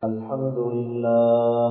الحمد لله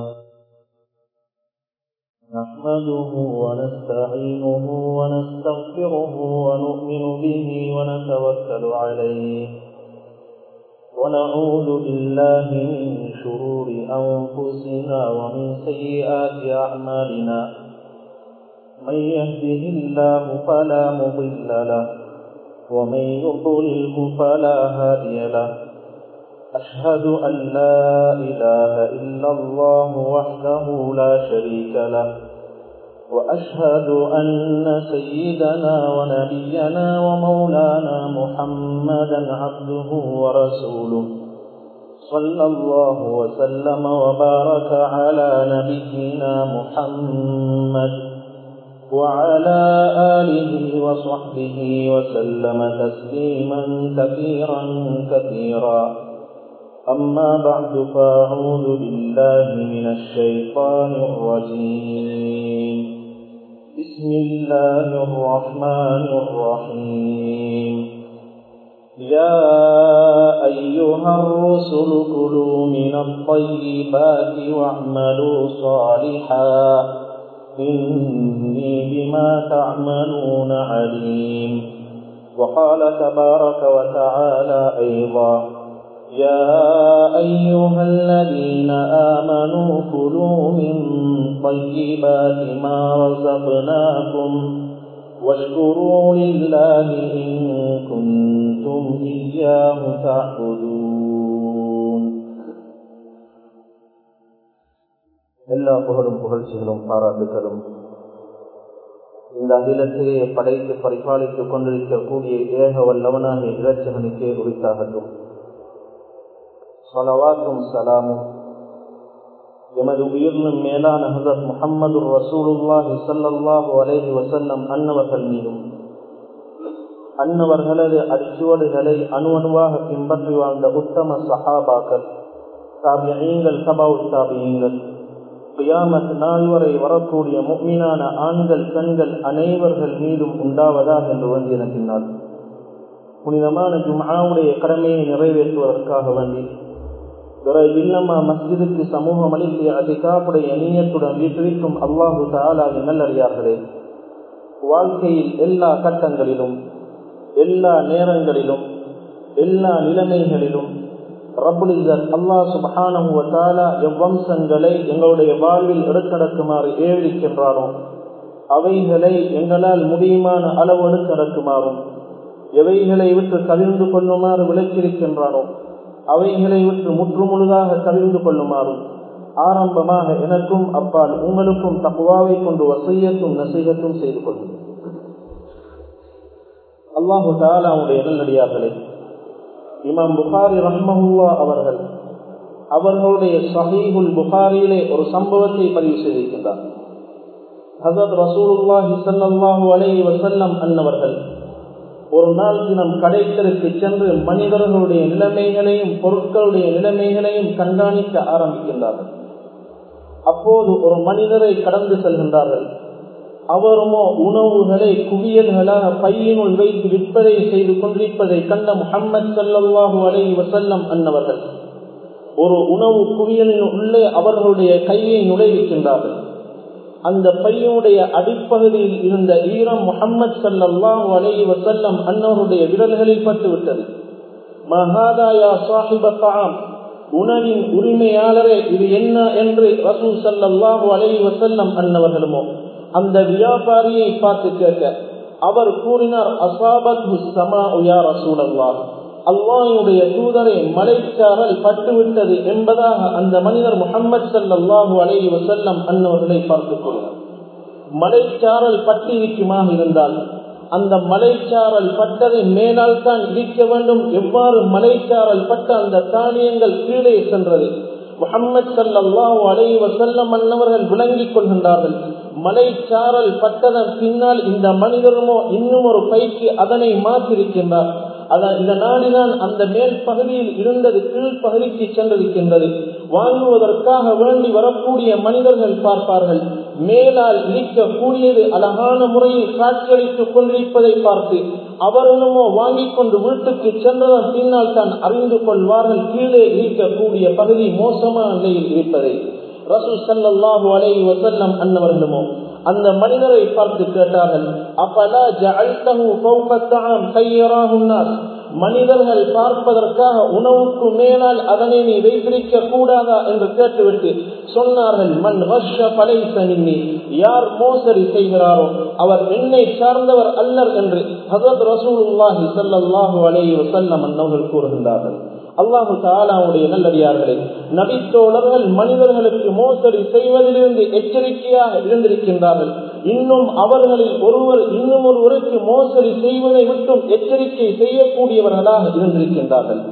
نحمده ونستعينه ونستغفره ونؤمن به ونتوكل عليه ونعوذ بالله من شرور أنفسنا ومن سيئات أعمالنا من يهده الله فلا مضل له ومن يضلله فلا هادي له أشهد أن لا إله إلا الله وحده لا شريك له وأشهد أن سيدنا ونبينا ومولانا محمدا عبده ورسوله صلى الله وسلم وبارك على نبينا محمد وعلى آله وصحبه وسلم تسليما كثيرا كثيرا أما بعد فأعوذ بالله من الشيطان الرجيم بسم الله الرحمن الرحيم يا أيها الرسل كلوا من الطيبات واعملوا صالحا إني بما تعملون عليم وقال تبارك وتعالى أيضا يا أيها الذين آمنوا كلوا من طيبات ما رزقناكم واشكروا لله إن كنتم إياه تعبدون. எல்லா புகழும் புகழ்ச்சிகளும் பாராட்டுகளும் இந்த அகிலத்தையே படைத்து பரிபாலித்துக் கொண்டிருக்கக்கூடிய ஏக வல்லவனாகிய இறைச்சகனுக்கே உரித்தாகட்டும். ஸலவாத்தும் ஸலாமும் எமது உயிரினும் மேலான ஹஸரத் முஹம்மது ரசூலுல்லாஹி ஸல்லல்லாஹு அலைஹி வஸல்லம் அன்னவர்கள் மீதும் அன்னவர்களது அடிச்சுவடுகளை அணுவணுவாக பின்பற்றி வாழ்ந்த உத்தம சஹாபாக்கள், தாபிஈன்கள், தபவுத் தாபிஈன்கள், கியாமத் நாள் வரை வரக்கூடிய முஃமினான ஆண்கள் பெண்கள் அனைவர்கள் மீதும் உண்டாவதாக என்று வேண்டிய பின்னால் புனிதமான ஜும்ஆவுடைய கடமையை நிறைவேற்றுவதற்காக வேண்டி இல்லமா மஸ்ஜிதுக்கு சமூகம் அளித்து அதிகாப்புடைய நீயத்துடன் வீட்டிற்கும் அல்லாஹு தஆலாவின் நல்லடியார்களே, வாழ்க்கையில் எல்லா கட்டங்களிலும் எல்லா நேரங்களிலும் எல்லா நிலைமைகளிலும் ரப்புல் இஸ்ஸத் அல்லாஹ் சுப்ஹானஹு வ தஆலா எவ்வம்சங்களை எங்களுடைய வாழ்வில் எடுத்துரைக்குமாறு ஏவிருக்கின்றாரோ அவைகளை எங்களால் முடியுமான அளவு எடுத்துரைக்குமாறும், எவைகளை விட்டு கவிழ்ந்து கொள்ளுமாறு விளக்கியிருக்கின்றாரோ அவைகளை விட்டு முற்றுமுழுதாக கவிழ்ந்து கொள்ளுமாறும் ஆரம்பமாக எனக்கும் அப்பால் உங்களுக்கும் தக்வாவை கொண்டு வசியத்தும் நசீகத்தும் செய்து கொள்ளும். அல்லாஹு தஆலாவுடைய நல்லடியார்களே, இமாம் புகாரி ரஹ்மஹுல்லாஹ் அவர்கள் அவர்களுடைய ஸஹீஹுல் புகாரியிலே ஒரு சம்பவத்தை பதிவு செய்திருக்கின்றார். ஹஸரத் ரசூலுல்லாஹி ஸல்லல்லாஹு அலைஹி வஸல்லம் அன்னவர்கள் ஒரு நாள் தினம் கடைத்தருக்கு சென்று மனிதர்களுடைய நிலைமைகளையும் பொருட்களுடைய நிலைமைகளையும் கண்காணிக்க ஆரம்பிக்கின்றார்கள். அப்போது ஒரு மனிதரை கடந்து செல்கின்றார்கள். அவருமோ உணவுகளை குவியல்களாக பையினுள் வைத்து விற்பனை செய்து கொண்டிருப்பதை கண்ட முஹம்மது ஸல்லல்லாஹு அலைஹி வஸல்லம் அன்னவர்கள் ஒரு உணவு குவியலின் உள்ளே அவர்களுடைய கையை நுழைவிக்கின்றார்கள். அந்த பையனுடைய அடிப்பகுதியில் இருந்த ஈரம் முஹம்மது ஸல்லல்லாஹு அலைஹி வஸல்லம் அன்னவருடைய விரல்களில் பட்டுவிட்டது. மஹாதா யா ஸாஹிப தஆம், உணவின் உரிமையாளரே இது என்ன என்று ரசூல் ஸல்லல்லாஹு அலைஹி வஸல்லம் அன்னவர்களுமோ அந்த வியாபாரியை பார்த்து கேட்க அவர் கூறினார், அஸாபத்ஹு ஸமாஉ யா ரசூலல்லாஹ், அல்லாஹ்வுடைய தூதரே மலைச்சாரல் பட்டுவிட்டது என்பதாக அந்த மனிதர் முஹம்மது ஸல்லல்லாஹு அலைஹி வஸல்லம் அன்னவர்களை பார்த்துக் கொள்கிறார். மலைச்சாரல் பட்டிருக்குமாக இருந்தால் அந்த மலைச்சாரல் பட்டதை மேலால் தான் இடிக்க வேண்டும். எவ்வாறு மலைச்சாரல் பட்ட அந்த தானியங்கள் கீழே சென்றது முஹம்மது ஸல்லல்லாஹு அலைஹி வஸல்லம் அன்னவர்கள் விளங்கிக் கொள்கின்றார்கள். மலைச்சாரல் பட்டதன் பின்னால் இந்த மனிதருமோ இன்னும் ஒரு பைக்கு அதனை மாற்றிருக்கின்றார். இந்த நாடிதான் அந்த மேல் பகுதியில் இருந்தது கீழ்ப்பகுதிக்கு சென்றிருக்கின்றது. வாங்குவதற்காக வேண்டி வரக்கூடிய மனிதர்கள் பார்ப்பார்கள், மேலால் இழிக்கக்கூடியது அழகான முறையில் காட்சியளித்துக் கொண்டிருப்பதை பார்த்து அவர்களுமோ வாங்கிக் கொண்டு வீட்டுக்கு சென்றதன் பின்னால் தான் அறிந்து கொள்வார்கள் கீழே இருக்கக்கூடிய பகுதி மோசமான நிலையில் இருப்பதை. ரசூல் ஸல்லல்லாஹு அலைஹி வஸல்லம் அன்னவர்களுமோ அந்த மனிதரை பார்த்து கேட்டார்கள், அஃபலா ஜஅல்தஹு ஃபௌக த்அம் கையராஹு நாஸ், மனிதர்கள் பார்ப்பதற்காக உணவுக்கு மேலால் அதனை நீ வைத்திருக்க கூடாதா என்று கேட்டுவிட்டு சொன்னார்கள், மன் கஷ்ஷ ஃபலைஸ மின்னி, யார் மோசடி செய்கிறாரோ அவர் என்னை சார்ந்தவர் அல்லர் என்று ஹஜ்ரத் ரசூலுல்லாஹி ஸல்லல்லாஹு அலைஹி வஸல்லம் அவர்கள் கூறுகின்றார்கள். அல்லாஹு தஆலாவுடைய நல்லடியார்களே, நபித்தோழர்கள் மனிதர்களுக்கு மோசடி செய்வதிலிருந்து எச்சரிக்கையாக இருந்திருக்கின்றார்கள். இன்னும் அவர்களில் ஒருவர் இன்னும் ஒருவருக்கு மோசடி செய்வதை விட்டும் எச்சரிக்கை செய்யக்கூடியவர்களாக இருந்திருக்கின்றார்கள்.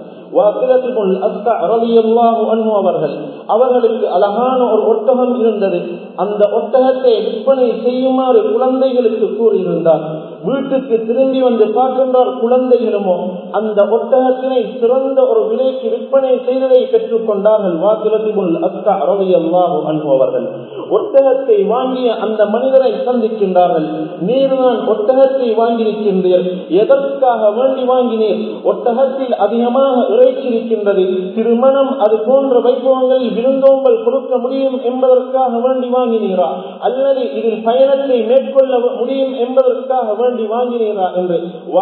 அவர்களுக்கு அழகான ஒரு ஒட்டகம் இருந்தது. அந்த ஒட்டகத்தை விற்பனை செய்யுமாறு குழந்தைகளுக்கு கூறியிருந்தார். வீட்டுக்கு திரும்பி வந்து பார்க்கின்றார் குழந்தைகளுமோ அந்த ஒட்டகத்தினை சிறந்த ஒரு விலைக்கு விற்பனை செய்ததை பெற்றுக் கொண்டார்கள். அவர்கள் ஒட்டகத்தை வாங்கிய அந்த மனிதரை சந்திக்கின்றார்கள். நீர்தான் ஒட்டகத்தை வாங்கியிருக்கின்றீர், எதற்காக வேண்டி வாங்கினீர்? ஒட்டகத்தில் அதிகமாக இறைச்சி இருக்கின்றது, திருமணம் அது போன்ற வைபவங்களில் விருந்தோம்பல் கொடுக்க முடியும் என்பதற்காக வேண்டி வாங்கினீரா, அல்லது இதில் பயணத்தை மேற்கொள்ள முடியும் என்பதற்காக வேண்டி வாங்கினீரா என்று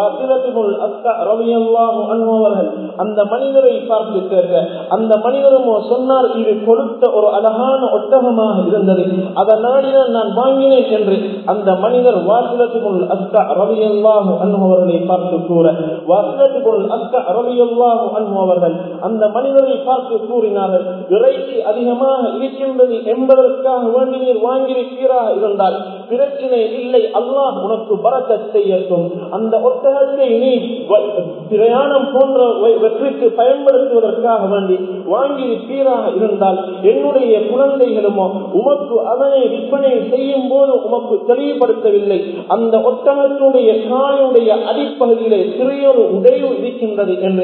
அவர்கள் அந்த மனிதரை பார்த்து கேட்க, அந்த மனிதருமோ சொன்னார், இது கொடுத்த ஒரு அழகான ஒட்டகமாக இருந்தது, அதனால்தான் நான் வாங்கினேன் என்று அந்த மனிதர் வாசிலத்துக்குள் அஸ்கா ரலியல்லாஹு அன்ஹு அவர்களை பார்த்து கூற, வாசிலத்துக்குள் அஸ்கா ரலியல்லாஹு அன்ஹு அவர்கள் அந்த மனிதரை பார்த்து கூறினார்கள், இறைச்சி அதிகமாக இருக்கின்றது என்பதற்காக வேண்டி நீர் வாங்கியிருக்கிறா இருந்தால் பிரச்சனை இல்லை, அல்லாஹ் உனக்கு பரக்கத் செய்யட்டும். அந்த ஒட்டகத்தை நீ பிரயாணம் போன்ற வெற்றிக்கு பயன்படுத்துவதற்காக வேண்டி வாங்கியிருப்பீராக இருந்தால் என்னுடைய குழந்தைகளுமோ உமக்கு அதனை விற்பனை செய்யும் போது உமக்கு தெளிவுபடுத்தவில்லை, அந்த ஒட்டகத்துடைய காலுடைய அடிப்பகுதியிலே சிறியொரு உடைவு இருக்கின்றது என்று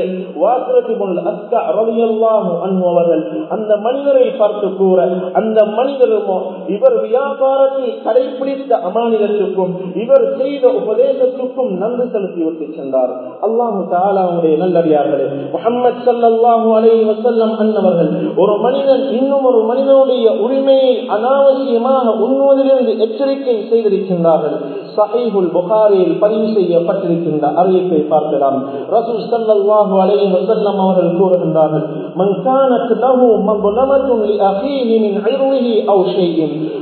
அவர்கள் அந்த மனிதரை பார்த்து கூற, அந்த மனிதருமோ இவர் வியாபாரத்தில் கடைபிடித்த அமானிதத்துக்கும் இவர் செய்த உபதேசத்துக்கும் நன்றி செலுத்திவிட்டு சென்றார். அல்லாஹு தஆலாவுடைய நல்லடியார்களே, முஹம்மது ஸல்லல்லாஹு அலைஹி வஸல்லம் அன்னவர்கள் ஒரு மனிதன் இன்னும் ஒரு மனிதனுடைய உரிமையை அனாவசியமாக உண்ணுவதிலிருந்து எச்சரிக்கை செய்திருக்கின்றார்கள். ஸஹீஹுல் புகாரியில் பதிவு செய்யப்பட்டிருக்கின்ற அறிவிப்பை பார்க்கலாம். ரசூல் ஸல்லல்லாஹு அலைஹி வஸல்லம் அவர்கள் கூறுகின்றார்கள், மன் கானத் லஹு மظلمة لأخيه من عرضه أو شيء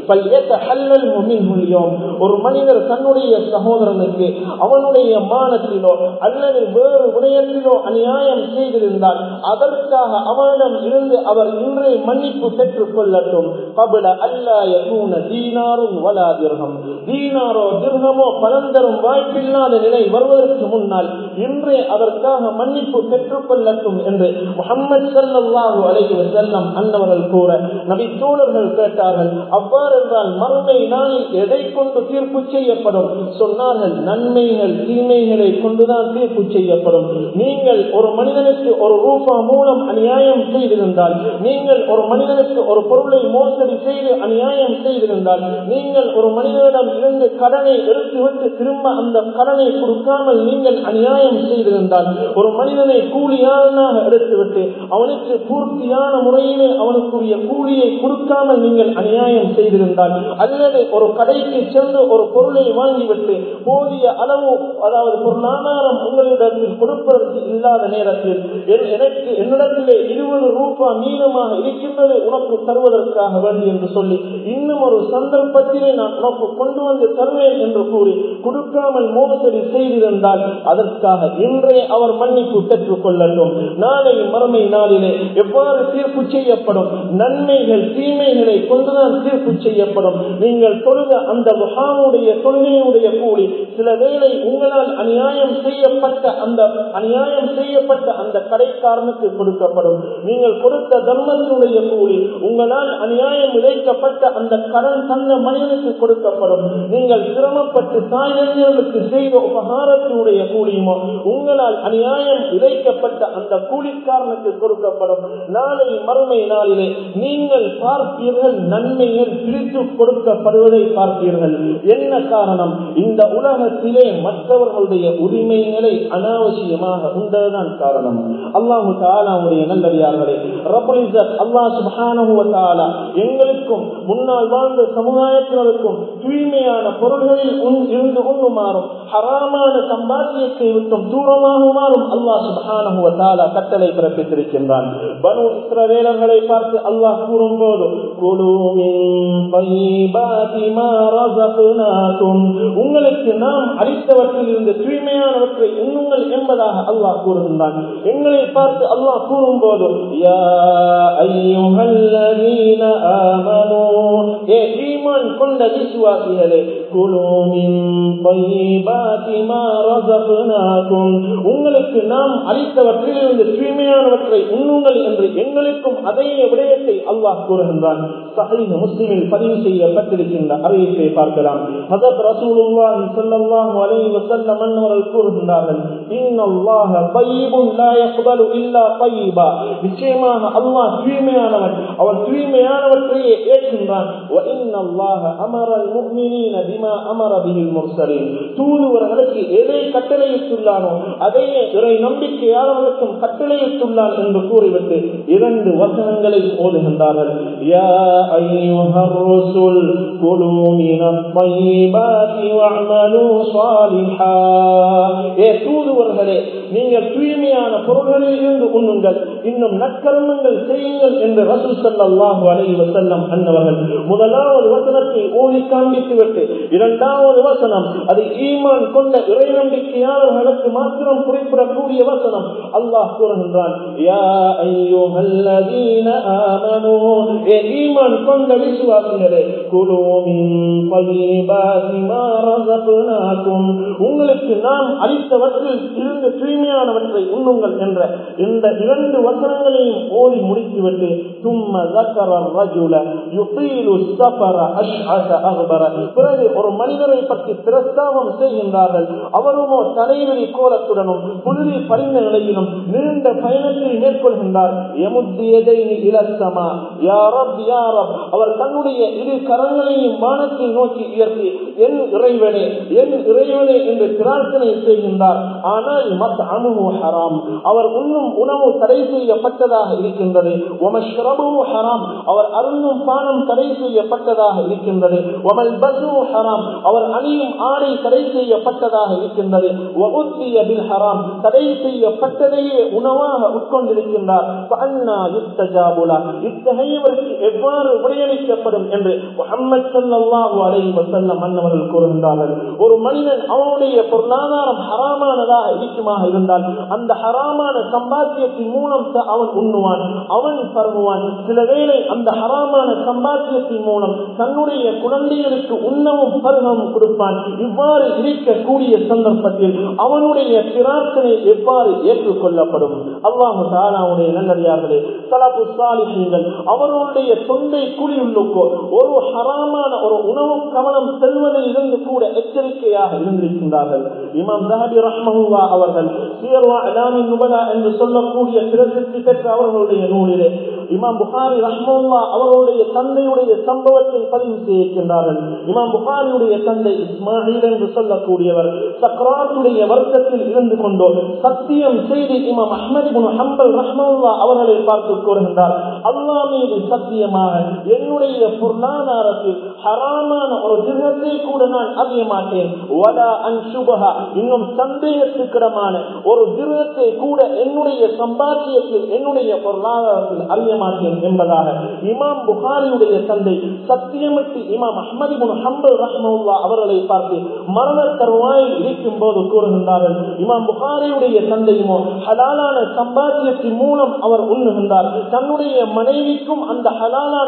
فليتحلله منه اليوم. ஒரு மனிதர் தன்னுடைய சகோதரனுக்கு அவனுடைய மானத்திலோ அல்லது வேறு விடயத்திலோ அநியாயம் செய்திருந்தால் அதற்காக அவனிடம் இருந்து அவர் இன்றே மன்னிப்பு பெற்றுக் கொள்ளட்டும். قبل ألا يكون دينار ولا درهم. தீனாரோ திர்ஹமோ பலன் தரும் வாய்ப்பில்லாத நிலை வருவதற்கு முன்னால் இன்றே அதற்காக மன்னிப்பு பெற்றுக் கொள்ளட்டும் என்று முஹம்மது ஸல்லல்லாஹு அலைஹி வஸல்லம் அன்னவர்கள் கூற, நபி தோழர்கள் கேட்டார்கள், அவ்வாறு என்றால் மறுமை நாளில் எதை கொண்டு தீர்ப்பு செய்யப்படும்? சொன்னார்கள், நன்மைகள் தீமைகளை கொண்டுதான் தீர்ப்பு செய்யப்படும். நீங்கள் ஒரு மனிதனுக்கு ஒரு ரூபா மூலம் அநியாயம் செய்திருந்தால், நீங்கள் ஒரு மனிதனுக்கு ஒரு பொருளை மோசடி செய்து அநியாயம் செய்திருந்தால், நீங்கள் ஒரு மனிதனிடம் இருந்து கடனை எடுத்துவிட்டு திரும்ப அந்த கடனை கொடுக்காமல் நீங்கள் அநியாயம் செய்திருந்தால், ஒரு மனிதனை கூலியாளனாக எடுத்துவிட்டு அவனுக்கு பூர்த்தியான முறையிலே அவனுக்குரிய கூலியை கொடுக்காமல் நீங்கள் அநியாயம் செய்திருந்தால், அல்லது ஒரு கடைக்கு சென்று ஒரு பொருளை வாங்கிவிட்டு போதிய அளவு அதாவது பொருளாதாரம் உங்களிடத்தில் கொடுப்பதற்கு இல்லாத நேரத்தில் எனக்கு என்னிடத்திலே 20 ரூபாய் மீதமாக இருக்கின்றது உனக்கு தருவதற்காக வேண்டி என்று சொல்லி இன்னும் ஒரு சந்தர்ப்பத்திலே நான் உனக்கு கொண்டு வந்து தருவேன் என்று கூறி கொடுக்காமல் மோசடி செய்திருந்தால் அதற்காக இன்றே அவர் மன்னிப்பு பெற்றுக் கொள்ளட்டும். நாளை மறுமை நாளிலே எவ்வாறு தீர்ப்பு செய்யப்படும்? நன்மைகள் தீமைகளை கொண்டுதான் தீர்ப்பு செய்யப்படும். நீங்கள் தொழுத அந்த முஹாமுடைய தொழுகையுடைய கூலி சில வேளை உங்களால் அநியாயம் செய்யப்பட்ட அந்த கடைக்காரனுக்கு கொடுக்கப்படும். நீங்கள் கொடுத்த தர்மத்தினுடைய கூலி உங்களால் அநியாயம் இழைக்கப்பட்ட அந்த கடன் தந்த மனிதனுக்கு கொடுக்கப்படும். நீங்கள் சிரமப்பட்டு தாய்களுக்கு செய்த உபகாரத்தினுடைய கூலியுமோ உங்களால் அநியாயம் இழைக்கப்பட்ட அந்த கூலிக்காரனுக்கு கொடுக்கப்படும். நாளை மறுமை நாளிலே நீங்கள் பார்ப்பீர்கள், நன்மைகள் பிரித்து கொடுக்கப்படுவதை பார்ப்பீர்கள். என்ன காரணம்? இந்த உலகத்திலே மற்றவர்களுடைய உரிமைகளை அனாவசியமாக உண்டதுதான் காரணம். அல்லாஹு தஆலாவுடைய நல்லடியார்களே, ரப்பல் இஸ்ஸத் அல்லாஹ் சுப்ஹானஹு வ தஆலா எங்களுக்கும் முன்னால் வாழ்ந்த சமுதாயத்தினருக்கும் தூய்மையான பொருள்களில் இருந்து உண்ணுமாறும் ஹராமான சம்பாத்தியத்தை விட்டும் தூரமாகுமாறும் அல்லாஹ் சுப்ஹானஹு வ தஆலா கட்டளை பிறப்பித்திருக்கின்றான். பனு இஸ்ரவேலர்களை பார்த்து அல்லாஹ் கூறும்போது, குலூ மின் தய்யிபாதி மா ரஸக்னாகும், உங்களுக்கு நாம் அளித்தவற்றில் இருந்து தூய்மையானவற்றை உண்ணுங்கள் என்பதாக அல்லாஹ் கூறுகின்றான். எங்களை பார்த்து அல்லாஹ் கூறும்போது, யா அய்யுஹல்லதீன ஆமனூ, ஏ ஈமான் கொண்ட விசுவாசிகளே, குலூ மின் தய்யிபாதி மா ரஸக்னாகும், உங்களுக்கு நாம் அளித்தவற்றில் இருந்து தூய்மையானவற்றை உண்ணுங்கள் என்று எங்களுக்கும் அதே விடயத்தை அல்லாஹ் கூறுகின்றான். சஹீஹ் முஸ்லிமில் பதிவு செய்யப்பட்டிருக்கின்ற அறிவிப்பை பார்க்கலாம். ஹஜ்ரத் ரசூலுல்லாஹி ஸல்லல்லாஹு அலைஹி வஸல்லம் அவர்கள் கூறுகின்றார்கள், இன்னல்லாஹ தய்யிபுன் லா யக்பலு இல்லா தய்யிபா, நிச்சயமாக அல்லாஹ் தூய்மையானவன், அவன் தூய்மையானவற்றையே ஏற்கின்றான். வ இன்னல்லாஹ அமரல் முஃமினீன பிமா அமர பிஹில் முர்ஸலீன், தூதுவர்களுக்கு எதை கட்டளையிட்டுள்ளானோ அதையே இறை நம்பிக்கையாளர்களுக்கும் கட்டளையிட்டுள்ளான் என்று கூறிவிட்டு இரண்டு வசனங்களை ஓதுகின்றார்கள். யா அய்யுஹர் ருசுல் குலூ மினத் தய்யிபாதி வஅமலூ ஸாலிஹா, ஏ தூதுவர்களே, நீங்கள் தூய்மையான பொருள்களில் இருந்து உண்ணுங்கள், இன்னும் நற்கர்மங்கள் செய்யுங்கள் என்று ரசூல் ஸல்லல்லாஹு அலைஹி வஸல்லம் அன்னவர்கள் முதலாவது வசனத்தை ஓதி காண்பித்துவிட்டு இரண்டாவது வசனம் அது ஈமான் கொண்ட இறை நம்பிக்கையாளர்களுக்கு மாத்திரம் குறிப்பிடக்கூடிய வசனம். அல்லாஹ் கூறுகின்றான், யா அய்யுஹல்லதீன ஆமனூ, ஏ ஈமான் கொண்ட விசுவாசிகளே, குலூ மின் தய்யிபாதி மா ரஸக்னாகும், உங்களுக்கு நாம் அளித்தவற்றில் இருந்து தூய்மையானவற்றை உண்ணுங்கள் என்ற இந்த இரண்டு வசனங்களையும் ஓதி முடித்துவிட்டு தும்ம ذكر الرجل يطيل السفر أشعث أغبر, பிறகு ஒரு மனிதரை பற்றி பிரஸ்தாபம் செய்கின்றார்கள். அவருமோ தலைவலி கோலத்துடனும் புழுதி படிந்த நிலையிலும் நீண்ட பயணத்தை மேற்கொள்கின்றார். யமுத்தியதைனி இலஸ்ஸமா, யா ரப் யா ரப், அவர் தன்னுடைய இரு கரங்களையும் வானத்தை நோக்கி உயர்த்தி என் இறைவனே என் இறைவனே என்று பிரார்த்தனை செய்கின்றார். ஆனால் மத்அமுஹு ஹராம், அவர் உண்ணும் உணவு தடை செய்யப்பட்டதாக இருக்கின்றது. வமஷ்ரபுஹு ஹராம், அவர் அருந்தும் பானம் தடை செய்யப்பட்டதாக இருக்கின்றது. வமல்பஸு ஹராம், அவர் அணியும் ஆடை தடை செய்யப்பட்டதாக இருக்கின்றது. வஉத்திய பில் ஹராம், தடை செய்யப்பட்டதையே உணவாக உட்கொண்டிருக்கின்றார். ஃபஅன்னா யுஸ்தஜாபு லஹு, இத்தகையவருக்கு எவ்வாறு விடையளிக்கப்படும் என்று முஹம்மது ஸல்லல்லாஹு அலைஹி வஸல்லம் அன்னவர்கள் கூறுகின்றார்கள். ஒரு மனிதன் அவனுடைய பொருளாதாரம் ஹராமானதாக இருக்குமாக இருந்தால் அந்த ஹராமான சம்பாத்தியத்தின் மூலம் அவன் உண்ணுவான், அவன் பருகுவான். சில வேளை அந்த ஹராமான சம்பாத்தியத்தின் மூலம் தன்னுடைய குழந்தைகளுக்கு உண்ணவும் பருகவும் கொடுப்பான். இவ்வாறு இருக்கக்கூடிய சந்தர்ப்பத்தில் அவனுடைய பிரார்த்தனை எவ்வாறு ஏற்றுக்கொள்ளப்படும்? அல்லாஹ் தஆலாவுடைய நல்லடியார்களே, ஸலஃபு ஸாலிஹீன்கள் அவர்களுடைய தொண்டை குழியுள்ளுக்கோ ஒரு ஹராமான ஒரு உணவு கவனம் செல்வதில் இருந்து கூட எச்சரிக்கையாக இருந்திருக்கின்றார்கள். இமாம் ஸஹபி ரஹ்மஹுல்லாஹ் அவர்கள் சியர் வ அலாமின் நுபலா என்று சொல்லக்கூடிய பிரசித்தி பெற்ற அவர்களுடைய நூலிலே இமாம் புகாரி ரஹ்மஹுல்லாஹ் அவர்களுடைய தந்தையுடைய சம்பவத்தை பதிவு செய்கின்றார்கள். இமாம் புகாரியுடைய தந்தை இஸ்மாயில் என்று சொல்லக்கூடியவர் சக்ராத்துடைய வர்க்கத்தில் இருந்து கொண்டோ சத்தியம் செய்து இமாம் அஹ்மத் இப்னு ஹம்பல் ரஹ்மஹுல்லாஹ் அவர்களை பார்த்து கூறுகின்றார், அல்லாஹ் மீது சத்தியமாக என்னுடைய பொருளாதாரத்தில் ஹராமான ஒரு திர்ஹத்தை கூட நான் அறிய மாட்டேன். வலா அன் சுபஹா, இன்னும் சந்தேகத்துக்கிடமான ஒரு திர்ஹத்தை கூட என்னுடைய சம்பாத்தியத்தில் என்னுடைய பொருளாதாரத்தில் அறிய மாட்டேன் என்பதாக இமாம் புகாரியுடைய தந்தை சத்தியமிட்டு இமாம் அஹ்மத் இப்னு ஹம்பல் ரஹ்மஹுல்லாஹ் அவர்களை பார்த்து மரண தருவாயில் இருக்கும் போது கூறுகின்றார்கள், இமாம் புகாரியுடைய தந்தையுமோ ஹலாலான சம்பாத்தியத்தின் மூலம் அவர் உண்ணுகின்றார். தன்னுடைய மனைவிக்கும் அந்த ஹலாலான சம்பாத்திய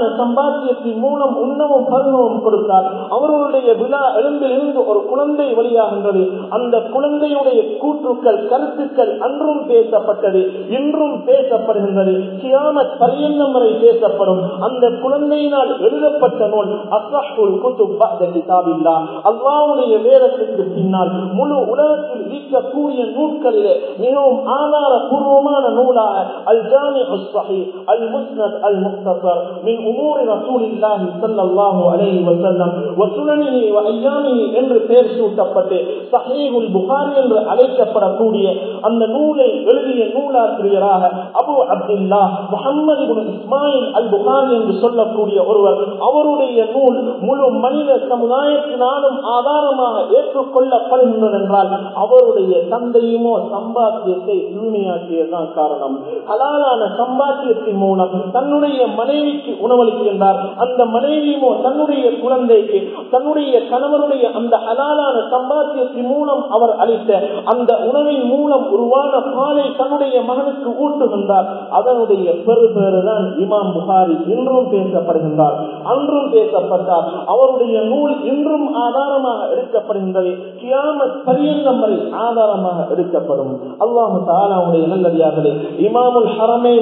சம்பாத்தியத்தின் மூலம் உண்ணவும் பருவமும் கொடுத்தார். அவர்களுடைய விழா எழும்பில் இருந்து ஒரு குழந்தை வெளியாகின்றது. அந்த குழந்தையுடைய கூற்றுக்கள் கருத்துக்கள் அன்றும் பேசப்பட்டது, இன்றும் பேசப்படுகின்றது, கியாமத் பரியந்தம் வரை பேசப்படும். அந்த குழந்தையினால் எழுதப்பட்ட நூல் அஸ்ஹுல் குதுப் பஅத கிதாபில்லாஹ், அல்லாஹ்வுடைய வேதத்துக்கு பின்னால் முழு உலகத்தில் இருக்கக்கூடிய நூல்களிலே மிகவும் ஆதாரபூர்வமான நூலாக அல் ஜாமிஉ ஸஹீஹ் அல் முஸ்னத் அல் முக்தஸர் மின் உமூரி ரசூலில்லாஹி ஸல்லல்லாஹு அலைஹி வஸல்லம் வ சுனனிஹி வ அய்யாமிஹி என்று பெயர் சூட்டப்பட்டு ஸஹீஹுல் புகாரி என்று அழைக்கப்படக்கூடிய அந்த நூலை எழுதிய நூலாசிரியராக அபு அப்துல்லாஹ் முஹம்மது இப்னு இஸ்மாயில் அல் புகாரி என்று சொல்லக்கூடிய ஒருவர். அவருடைய நூல் முழு மனித சமுதாயத்தினாலும் ஆதாரமாக ஏற்றுக்கொள்ளப்படுகின்றது என்றால் அவருடைய தந்தையுமோ சம்பாத்தியத்தை தூய்மையாக்கியதுதான் காரணம். ஹலாலான சம்பாத்தியத்தின் மூலம் தன்னுடைய மனைவிக்கு உணவளிக்கின்றார். அந்த மனைவியுமோ தன்னுடைய குழந்தைக்கு தன்னுடைய கணவனுடைய அந்த ஹலாலான சம்பாத்தியத்தின் மூலம் அவர் அளித்த அந்த உணவின் மூலம் உருவான பாலை தன்னுடைய மகனுக்கு ஊட்டுகின்றார். அதனுடைய பெருதான் இமாம் புகாரி. இன்றும் பேசப்படுகின்றார், அன்றும் பேசப்பட்டார். அவருடைய நூல் இன்றும் ஆதாரமாக எடுக்கப்படுகின்றது, கியாமத் பரியந்தம் வரை ஆதாரமாக எடுக்கப்படும். அல்லாஹு தஆலாவுடைய நல்லடியார்களே, இமாமுல் ஹரமைன்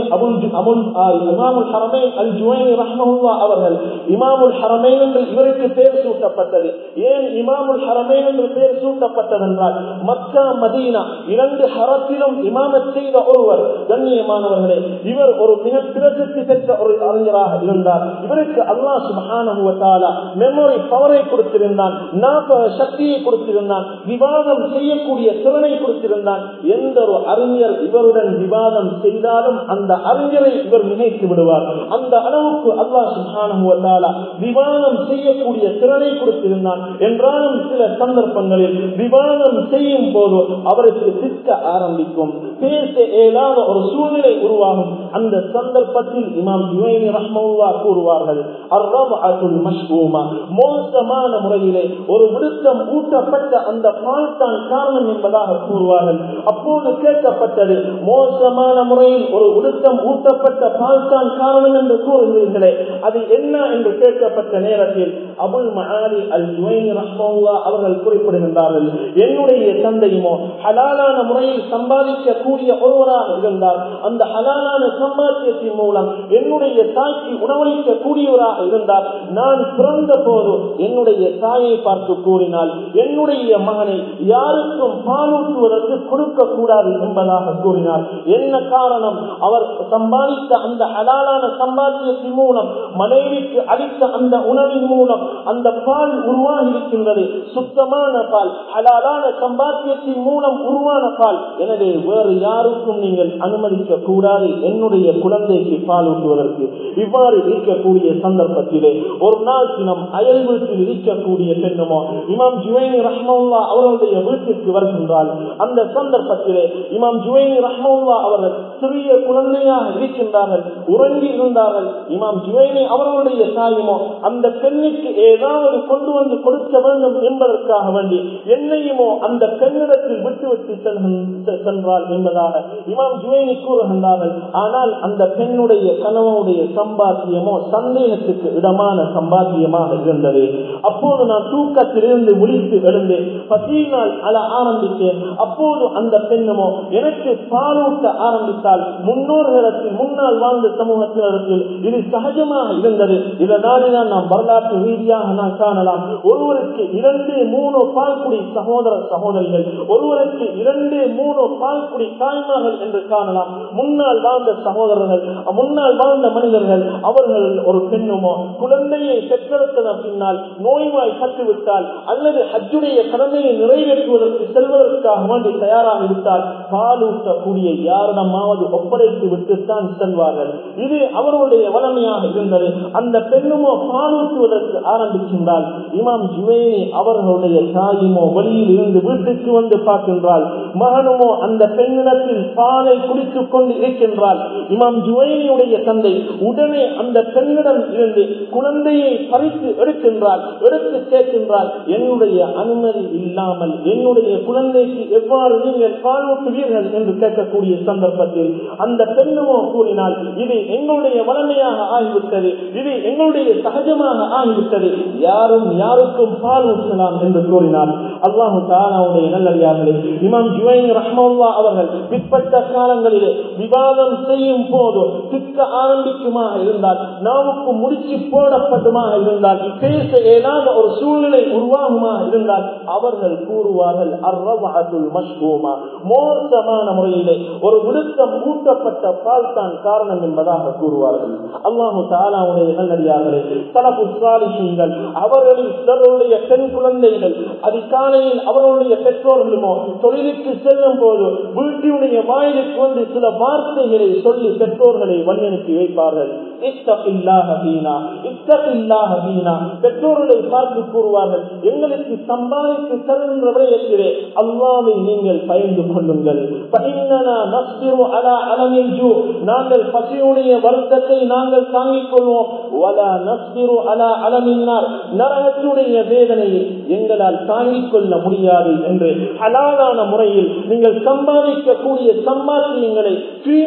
இமாமுல் ஹரமைன் அல் ஜுவைனி ரஹ்மஹுல்லாஹ் அவர்கள் இமாமுல் ஹரமைன் என்று இவருக்கு பெயர் சூட்டப்பட்டது. ஏன் இமாமுல் ஹரமைன் என்று பெயர் சூட்டப்பட்டது என்றால் மக்கா மதீனா இரண்டு ஹரத்திலும் இமாமத் செய்த ஒருவர். கண்ணியமானவர்களே, இவர் ஒரு மிக பிரசித்தி பெற்ற ஒரு அறிஞராக இருந்தார். இவருக்கு அல்லாஹ் சுப்ஹானஹு வ தஆலா மெமரி பவரை கொடுத்திருந்தான், ஞாபக சக்தியை கொடுத்திருந்தான், விவாதம் செய்யக்கூடிய திறனை கொடுத்திருந்தான். எந்த ஒரு அறிஞர் இவருடன் விவாதம் செய்தாலும் அந்த அறிஞரை இவர் நினைத்து விடுவார். அந்த அளவுக்கு அல்லாஹ் சுப்ஹானஹு வ தஆலா விவாதம் செய்யக்கூடிய திறனை கொடுத்திருந்தான். என்றாலும் சில சந்தர்ப்பங்களில் விவாதம் செய்யும் போது அவருக்கு சிக்க ஆரம்பிக்கும், பேச இயலாத ஒரு சூழ்நிலை உருவாகும். அந்த சந்தர்ப்பத்தில் இமாம் ஜுவைனி ரஹ்மத்துல்லாஹ் கூறுவார்கள், அர்ரபஅத்துல் மஷ்பூமா, மோசமான முறையிலே ஒரு விருத்தம் ஊட்டப்பட்ட அந்த பால் தான் காரணம் என்பதாக கூறுவார்கள். அப்போது கேட்கப்பட்டது, மோசமான முறையில் ஒரு விருத்தம் ஊட்டப்பட்ட பால் தான் காரணம் என்று கூறுகிறீர்களே, அது என்ன என்று கேட்கப்பட்ட நேரத்தில் அபுல் மஆலி அல் ஜுவைனி ரஹ்மத்துல்லாஹ் அவர்கள் குறிப்பிடுகின்றார்கள், என்னுடைய தந்தையுமோ ஹலாலான முறையில் சம்பாதிக்கக்கூடிய ஒருவராக இருந்தார். அந்த ஹலாலான சம்பாத்தியத்தின் மூலம் என்னுடைய தாய்க்கு உணவளிக்க கூடியவராக இருந்தார். நான் பிறந்த போது என்னுடைய தாயை பார்த்து கூறினால், என்னுடைய மகனை யாருக்கும் பாலூட்டுவதற்கு கொடுக்க கூடாது என்பதாக கூறினார். என்ன காரணம்? அவர் சம்பாதித்த அந்த ஹலாலான சம்பாத்தியத்தின் மூலம் மனைவிக்கு அளித்த அந்த உணவின் மூலம் அந்த பால் உருவாகி இருக்கின்றது, சுத்தமான பால், ஹலாலான சம்பாத்தியத்தின் மூலம் உருவான பால். எனவே வேறு யாருக்கும் நீங்கள் அனுமதிக்க கூடாது என்னுடைய குழந்தைக்கு பால் ஊட்டுவதற்கு. இவ்வாறு இருக்கக்கூடிய சந்தர்ப்பத்திலே ஒரு நாள் தினம் அயல் வீட்டில் இருக்கக்கூடிய பெண்ணுமோ இமாம் ஜுவைனி ரஹ்மத்துல்லாஹ் அவர்களுடைய வீட்டிற்கு வருகின்றால், அந்த சந்தர்ப்பத்திலே இமாம் ஜுவைனி ரஹ்மத்துல்லாஹ் அவர்கள் சிறிய குழந்தையாக இருக்கின்றார்கள், உறங்கி இருந்தார்கள். இமாம் ஜுவைனி அவர்களுடைய தாயுமோ அந்த பெண்ணுக்கு ஏதாவது கொண்டு வந்து கொடுக்க வேண்டும் என்பதற்காக வேண்டி என்னையுமோ அந்த பெண்ணிடத்தில் விட்டுவிட்டு சென்றால் என்பதாக இமாம் ஜுவைனி கூறுகின்றார்கள். ஆனால் அந்த பெண்ணுடைய கணவனுடைய சம்பாத்தியமோ சந்தேகத்துக்கு இடமான சம்பாத்தியமாக இருந்தது. அப்போது நான் தூக்கத்திலிருந்து விழித்து எழுந்தேன், பசியினால் அழ ஆரம்பித்தேன். அப்போது அந்த பெண்ணுமோ எனக்கு பாலூட்ட ஆரம்பித்தால் முன்னோர்களிடத்தில் முன்னால் வாழ்ந்த சமூகத்தினருக்கு இது சகஜமாக இருந்தது. இதனால்தான் நாம் வரலாற்று ரீதியாக நான் காணலாம், ஒருவருக்கு 2-3 பால்குடி சகோதர சகோதரிகள், ஒருவருக்கு 2-3 பால்குடி தாய்மார்கள் என்று காணலாம். முன்னால் வாழ்ந்த சகோதரர்கள், முன்னால் வாழ்ந்த மனிதர்கள், அவர்கள் ஒரு பெண்ணுமோ குழந்தையை பெற்றெடுத்ததன் பின்னால் நோய்வாய் கற்றுவிட்டால் அல்லது ஹஜ்ஜுடைய கடமையை நிறைவேற்றுவதற்கு செல்வதற்காக வேண்டி தயாராக விட்டால் பாலூட்டக்கூடிய யாரிடமாவது ஒப்படைத்து விட்டுத்தான் செல்வார்கள். இது அவர்களுடைய வளமையாக இருந்தது. அந்த பெண்ணுமோ பாலூட்டுவதற்கு ஆரம்பிக்கின்றால் இமாம் ஜுவைனி அவர்களுடைய தாயுமோ வெளியில் இருந்து வீட்டுக்கு வந்து பார்க்கின்றால், மகனுமோ அந்த பெண்ணிடத்தில் பாலை குடித்துக் கொண்டு இருக்கின்றால், இமாம் ஜுவைனியுடைய தந்தை உடனே அந்த பெண்ணிடம் தாயிடம் இருந்து குழந்தையை பறித்து எடுத்து கேட்கின்றால், என்னுடைய அனுமதி இல்லாமல் என்னுடைய குழந்தைக்கு எவ்வாறு நீங்கள் பாலூட்டுவீர்கள் என்று கேட்கக்கூடிய சந்தர்ப்பத்தில் அந்த பெண்ணுமோ கூறினால், இது எங்களுடைய வளமையாக ஆகிவிட்டது, இது எங்களுடைய சகஜமாக ஆகிவிட்டது, யாரும் யாருக்கும் பால் ஊற்றலாம் என்று கூறினார். அல்லாஹு தஆலாவுடைய நல்லடியார்களே, இமாம் ஜுவைனி ரஹ்மத்துல்லாஹி அவர்கள் பிற்பட்ட காலங்களிலே விவாதம் செய்யும் போது திக்க ஆரம்பிக்குமாக இருந்தால், நாவுக்கு முடிச்சு போடப்பட்டுமாக இருந்தால், பேச ஏதாவது ஒரு சூழ்நிலை உருவாகுமாக இருந்தால் அவர்கள் கூறுவார்கள், அர்ரவஅத்துல் மஷ்பூமா, மோசமான முறையிலே ஒரு விழுத்தம் ஊட்டப்பட்ட பால் தான் காரணம் என்பதாக கூறுவார்கள். அல்லாஹு தஆலாவுடைய நல்லடியார்களே, ஸலஃபுஸ் ஸாலிஹீன்கள் அவர்களின் சிலருடைய பெண் குழந்தைகள் அதிகாலையில் அவர்களுடைய பெற்றோர்களுமோ தொழிலுக்கு செல்லும் போது வீட்டினுடைய வாயிலுக்கு வந்து சில வார்த்தைகளை சொல்லி பெற்றோர்களை வழியனுப்பி வைப்பார்கள். பெற்றோர்களை பார்த்து கூறுவார்கள், எங்களுக்கு சம்பாதித்து தருகின்ற விடயத்திலே அல்லாஹ்வை நீங்கள் பயந்து கொள்ளுங்கள். நாங்கள் பசியுடைய வருத்தத்தை நாங்கள் தாங்கிக் கொள்வோம். நரகத்துடைய வேதனையை எங்களால் தாங்கிக் கொள்ள முடியாது என்று ஹலாலான முறையில் நீங்கள் சம்பாதிக்கக்கூடிய சம்பாத்தியங்களை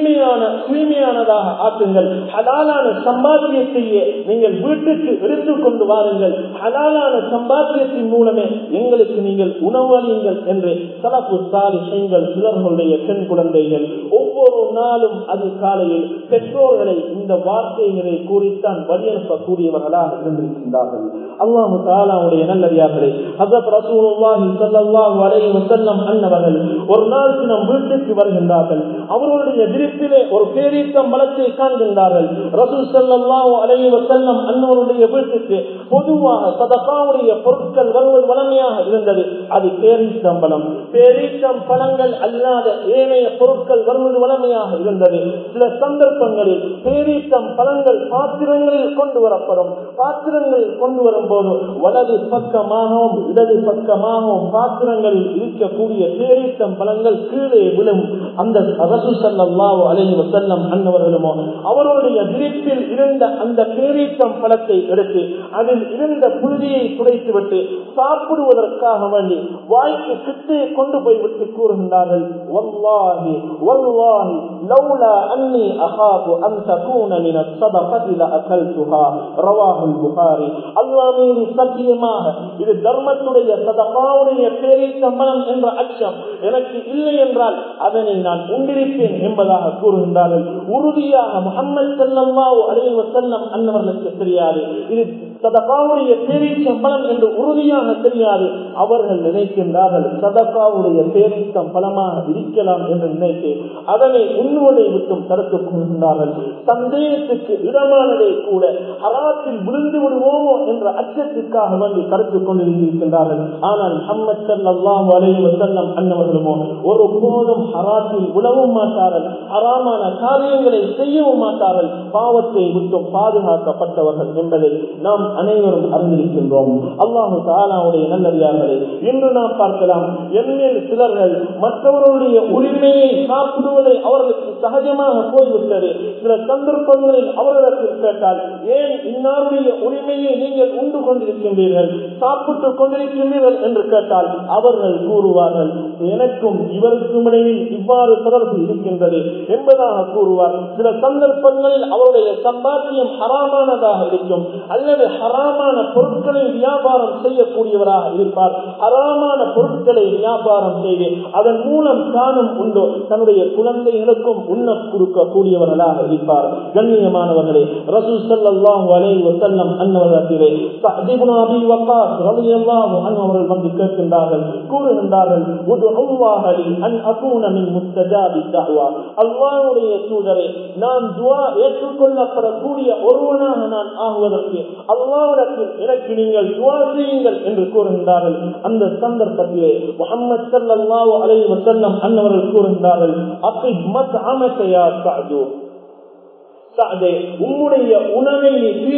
தூய்மையானதாக ஆக்குங்கள். ஹலாலான சம்பாத்தியத்தையே நீங்கள் வீட்டுக்கு எடுத்துக் கொண்டு வாருங்கள். ஹலாலான சம்பாத்தியத்தின் மூலமே எங்களுக்கு நீங்கள் உணவளியுங்கள் என்று ஸலஃபுஸ் ஸாலிஹீன்கள் சிலர்களுடைய பெண் குழந்தைகள் ஒவ்வொரு நாளும் அதிகாலையில் பெற்றோர்களை இந்த வார்த்தைகளை கூறித்தான் வழியனுப்பக்கூடியவர்களாக இருந்திருக்கின்றார்கள். அல்லாஹு தஆலாவுடைய நல்லடியார்களே, ஹஜ்ரத் ரசூலுல்லாஹி ஸல்லல்லாஹு அலைஹி வஸல்லம் அன்னவர்கள் ஒரு நாள் நம் வீட்டுக்கு வருகின்றார்கள். அவர்களுடைய விருப்பிலே ஒரு பேரீச்சம் பழத்தை காண்கின்றார்கள். ரசூல் ஸல்லல்லாஹு அலைஹி வஸல்லம் அன்னவருடைய வீட்டுக்கு பொதுவாக சதகாவுடைய பொருட்கள் வருவது வழமையாக இருந்தது. அது பேரீச்சம் பழம். பேரீச்சம் பழங்கள் அல்லாத ஏனைய பொருட்கள் வருவது வழமையாக இருந்தது. சில சந்தர்ப்பங்களில் பேரீச்சம் பழங்கள் பாத்திரங்களில் கொண்டு வரப்படும். பாத்திரங்களில் கொண்டு வரும் போது வலது பக்கமாகவும் இடது பக்கமாகவும் பாத்திரங்களில் இருக்கக்கூடிய பேரீச்சம் பழங்கள் கீழே விழும். அந்த ரசூல் ஸல்லல்லாஹு அலைஹி வஸல்லம் அன்னவர்களுமோ அவருடைய விரிப்பில் இருந்த அந்த பேரீச்சம் பழத்தை எடுத்து அதில் இருந்த புழுதியை துடைத்துவிட்டு சாப்பிடுவதற்காக வேண்டி வாய்க்கு கிட்டே கொண்டு போய்விட்டு கூறுகின்றார்கள், வல்லாஹி வல்லாஹி லௌலா அன்னி அகாபு அன் தகூன மின ஸதகதி லஅகல்துஹா ரவாஹுல் புகாரி. அல்லாஹ் மீது சத்தியமாக இது தர்மத்துடைய சதகாவுடைய பேரீச்சம்பழம் என்ற அச்சம் எனக்கு இல்லை என்றால் அதனை நான் உண்டிருப்பேன் என்பதாக கூறுகின்றார்கள். உறுதியாக முஹம்மது ஸல்லல்லாஹு அலைஹி வஸல்லம் அன்னவர்களுக்கு தெரியாது இது சதகாவுடைய பேரீச்சம்பழம் என்று உறுதியாக தெரியாது. அவர்கள் நினைக்கின்றார்கள் சதகாவுடைய பேரீச்சம்பழமாக இருக்கலாம் என்று நினைத்து அதனை உண்ணுவதை விட்டும் தடுத்துக் கொள்கின்றார்கள். சந்தேகத்துக்கு இடமானதை கூட ஹராத்தில் விழுந்து விடுவோமோ என்ற அச்சத்துக்காக வேண்டி தடுத்துக் கொண்டிருக்கின்றார்கள். ஆனால் முஹம்மது ஸல்லல்லாஹு அலைஹி வஸல்லம் அன்னவர்களுமோ ஒரு போதும் ஹராத்தில் விழவும் மாட்டார்கள், ஹராமான காரியங்களை செய்யவும் மாட்டார்கள், பாவத்தை விட்டும் பாதுகாக்கப்பட்டவர்கள் என்பதை நாம் அனைவரும் அறிந்திருக்கின்றோம். அல்லாஹு தஆலாவுடைய நல்லடியார்களே, இன்று நாம் பார்க்கலாம் எண்ணில் சிலர்கள் மற்றவர்களுடைய உரிமையை சாப்பிடுவதை அவர்களுக்கு சகஜமாக போய்விட்டது. சில சந்தர்ப்பங்களில் அவர்களிடத்தில் கேட்டால், ஏன் இன்னாருடைய உரிமையை நீங்கள் உண்டு கொண்டிருக்கின்றீர்கள், சாப்பிட்டுக் கொண்டிருக்கின்றீர்கள் என்று கேட்டால் அவர்கள் கூறுவார்கள், எனக்கும் இவருக்கும் இடையில் இவ்வாறு தொடர்பு இருக்கின்றது என்பதாக கூறுவார். சில சந்தர்ப்பங்களில் அவருடைய சம்பாத்தியம் ஹராமானதாக இருக்கும் அல்லது ஹராமான பொருட்களை வியாபாரம் செய்யக்கூடியவராக இருப்பார். ஹராமான பொருட்களை வியாபாரம் செய்து அதன் மூலம் தானும் உண்டோ தன்னுடைய குழந்தைகளுக்கும் உண்ண கொடுக்கக்கூடியவர்களாக இருப்பார். கண்ணியமானவர்களே, ரசூல் ஸல்லல்லாஹு அலைஹி வஸல்லம் அன்னவர்களிலே சஅத் இப்னு அபீ வக்காஸ் ரலியல்லாஹு அன்ஹு அவர்கள் வந்து கேட்கின்றார்கள், கூறுகின்றார்கள், உதுல்லாஹ லி அன் அகூன மின் முஸ்தஜாபி தஅவா. அல்லாஹ்வுடைய தூதரே, நான் துஆ ஏற்றுக்கொள்ளப்படக்கூடிய ஒருவனாக நான் ஆகுவதற்கு அல்லாஹ்விடத்தில் எனக்கு நீங்கள் துஆ செய்யுங்கள் என்று கூறுகின்றார்கள். அந்த சந்தர்ப்பத்திலே முஹம்மது ஸல்லல்லாஹு அலைஹி வஸல்லம் அன்னவர்கள் கூறுகின்றார்கள், அகித் மத்அமக யா சஅது. சஅதே, உம்முடைய உணவை நீ தூய்மையானதாக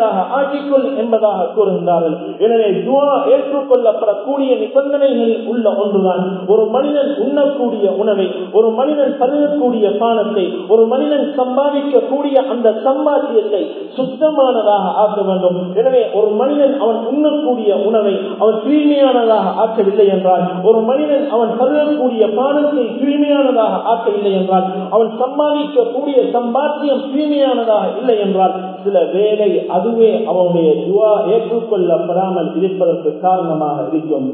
தூய்மையானதாக ஆக்கிக்கொள் என்பதாக கூறுகின்றார்கள். எனவே துஆ ஏற்றுக்கொள்ளப்படக்கூடிய நிபந்தனைகளில் உள்ள ஒன்றுதான் ஒரு மனிதன் உண்ணக்கூடிய உணவை, ஒரு மனிதன் பருகக்கூடிய பானத்தை, ஒரு மனிதன் சம்பாதிக்கக்கூடிய அந்த சம்பாத்தியத்தை சுத்தமானதாக ஆக்க வேண்டும். எனவே ஒரு மனிதன் அவன் உண்ணக்கூடிய உணவை அவன் தூய்மையானதாக ஆக்கவில்லை என்றால், ஒரு மனிதன் அவன் பருகக்கூடிய பானத்தை தூய்மையானதாக ஆக்கவில்லை என்றால், அவன் சம்பாதிக்கக்கூடிய சம்பாத்தியம் தூய்மையானதாக இல்லை என்றால், சில வேளை அதுவே அவனுடைய துஆ ஏற்றுக்கொள்ளப்படாமல் இருப்பதற்கு காரணமாக இருக்கும்.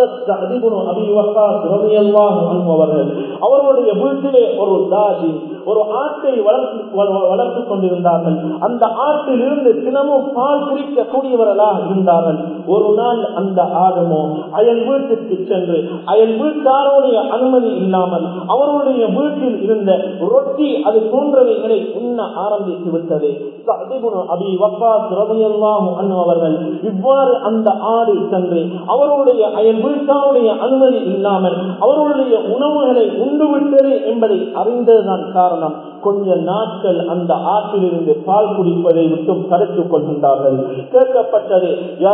அவர்களுடைய வீட்டிலே ஒரு தாஜி ஒரு ஆட்டை வளர்த்துக் கொண்டிருந்தார்கள். அந்த ஆட்டில் இருந்து தினமும் பால் குடிக்கக்கூடியவர்களாக இருந்தார்கள். ஒரு நாள் அந்த ஆடுமோ அயல் வீட்டுக்கு சென்று அயல் வீட்டாரோடைய அனுமதி இல்லாமல் அவருடைய வீட்டில் இருந்த ரொட்டி அது போன்றவைகளை உண்ண ஆரம்பித்து விட்டது. அவர்கள் இவ்வாறு அந்த ஆடு சென்று அவருடைய அயல் வீட்டாருடைய அனுமதி இல்லாமல் அவருடைய உணவுகளை உண்டு விட்டது என்பதை அறிந்ததுதான் காரணம். கொஞ்ச நாட்கள் அந்த ஆற்றிலிருந்து பால் குடிப்பதை விட்டும் தடுத்துக் கொள்கின்றார்கள். கேட்கப்பட்டது,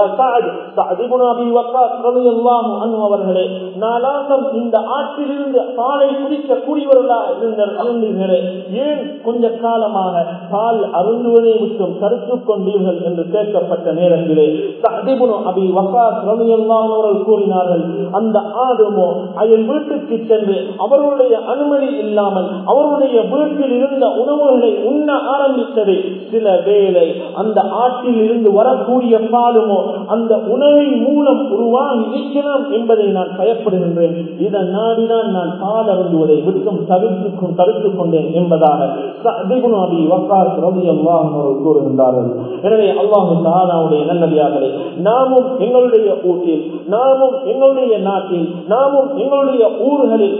அவர்களே, நாளாகம் இந்த ஆற்றிலிருந்து பாலை குடிக்கக்கூடியவர்களாக இருந்தீர்களே, ஏன் கொஞ்ச காலமாக பால் அருந்துவதை விட்டும் தடுத்துக் கொண்டீர்கள் என்று கேட்கப்பட்ட நேரத்திலே அவர்கள் கூறினார்கள், அந்த ஆடுமோ அயல் வீட்டுக்கு சென்று அவருடைய அனுமதி இல்லாமல் அவருடைய வீட்டில் இருந்த உணவுகளை உண்ண ஆரம்பித்தது. சில வேளை அந்த ஆற்றில் இருந்து வரக்கூடிய பாலுமோ அந்த உணவின் மூலம் உருவாகி இருக்கலாம் என்பதை நான் பயப்படுகின்றேன். இதன் நாடிதான் நான் பால் அருந்துவதை விட்டும் தடுத்துக் கொண்டேன் என்பதாக கூறுகின்றார்கள். எனவே அல்லாஹ் தஆலாவுடைய நல்லடியார்களே, நாமும் எங்களுடைய ஊரில், நாமும் எங்களுடைய நாட்டில், நாமும் எங்களுடைய ஊர்களில்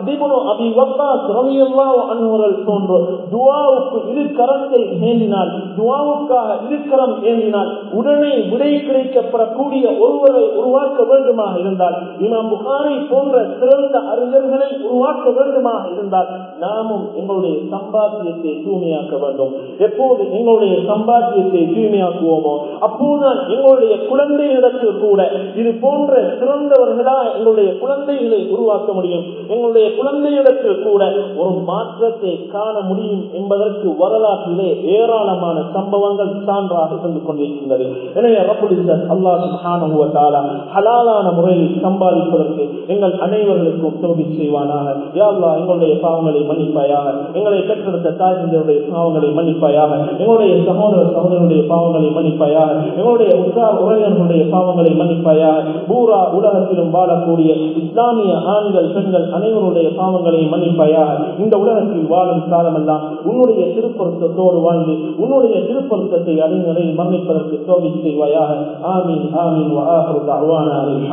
துஆவுக்கு இரு கரத்தை ஏந்தினால், துஆவுக்காக இருக்கரம் ஏந்தினால் உடனே விடை கிடைக்கப்படக்கூடிய ஒருவரை உருவாக்க வேண்டுமாக இருந்தால், இமாம் புகாரி போன்ற சிறந்த அறிஞர்களை உருவாக்க வேண்டுமாக இருந்தால், நாமும் எங்களுடைய சம்பாத்தியத்தை தூய்மையாக்க வேண்டும். எப்போது எங்களுடைய சம்பாத்தியத்தை தூய்மையாக்குவோமோ அப்போதுதான் எங்களுடைய குழந்தைகளிடத்தில் கூட இது போன்ற சிறந்தவர்களாக எங்களுடைய குழந்தைகளை உருவாக்க முடியும். எங்களுடைய குழந்தைகளிடத்தில் கூட ஒரு மாற்றத்தை காண முடியும் என்பதற்கு வரலாற்றிலே ஏராளமான சம்பவங்கள் சான்றாக இருந்து கொண்டிருக்கின்றது. எனவே ரப்புல் இஸ்ஸத் அல்லாஹ் சுப்ஹானஹு வ தஆலா ஹலாலான முறையில் சம்பாதிப்பதற்கு எங்கள் அனைவருக்கும் தௌஃபீக் செய்வானாக. யா அல்லாஹ், எங்களுடைய பாவங்களை மன்னிப்பாயாக, எங்களை பெற்றெடுத்த தாய் தந்தையருடைய பாவங்களை மன்னிப்பாயாக, எங்களுடைய சகோதர சகோதரருடைய பாவங்களை மன்னிப்பாயாக, எங்களுடைய உற்றார் உறவினர்களுடைய பாவங்களை மன்னிப்பாயாக. பூரா உலகத்திலும் வாழக்கூடிய இஸ்லாமிய ஆண்கள் பெண்கள் அனைவருடைய பாவங்களை மன்னிப்பாயாக. இந்த உலகத்தில் வாழும் காலமெல்லாம் உன்னுடைய திருப்பொருத்தத்தோடு வாழ்ந்து உன்னுடைய திருப்பொருத்தத்தை அடைந்த நிலையில் மரணிப்பதற்கு தௌஃபீக் செய்வாயாக. ஆமீன் ஆமீன். வ ஆகிரு தஅவானா